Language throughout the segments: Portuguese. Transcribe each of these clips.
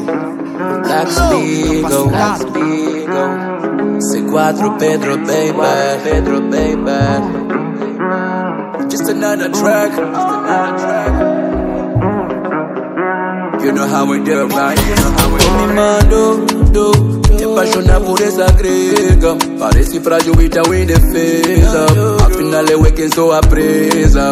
Black Spigo, C4 Pedro baby. Just another track. You know how we do, right? Mi mando, ti apaixona por essa grega. Parece frágil e tão indefesa. Afinal eu é quem sou a presa.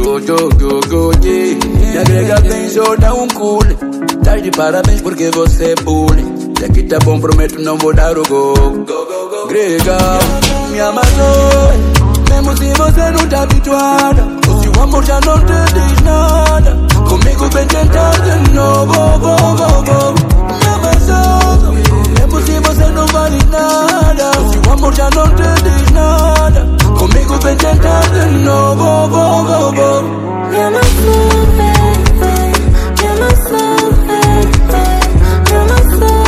Minha grega pensou, dá cule. Tá de parabéns porque você pule. E aqui tá bom, prometo não vou dar o gol. Grega, me amasou. Mesmo se você não tá habituada. O seu amor já não te diz nada. Comigo vem tentar de novo, me amasou. Mesmo se você não vale nada. O seu amor já não te diz nada. Comigo vem tentar de novo, me amasou, me amasou, me amasou.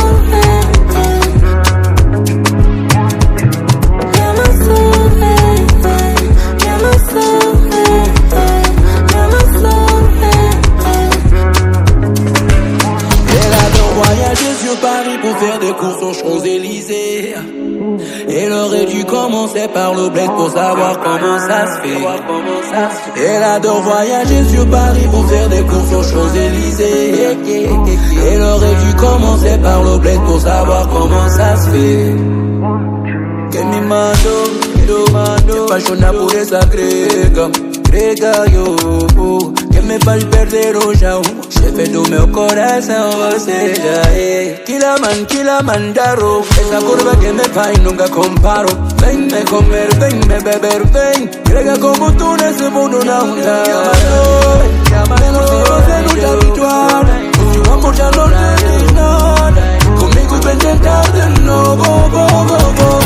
Paris pour faire des courses aux Champs-Élysées. Elle aurait dû commencer par le bled pour savoir comment ça se fait. Elle adore voyager sur Paris pour faire des courses aux Champs-Élysées. Elle aurait dû commencer par le bled pour savoir comment ça se fait. Que mi mando, te apaixona por essa grega, yo. Que me faz perder o chão. Chefe do meu coração, você já é. Kilamandaro. Essa curva que me faz nunca comparo. Vem me comer, vem me beber, vem. Grega como tu nesse mundo não dá. Mesmo se você não tá habituado. O seu amor já não te diz nada. Comigo vem tentar de novo,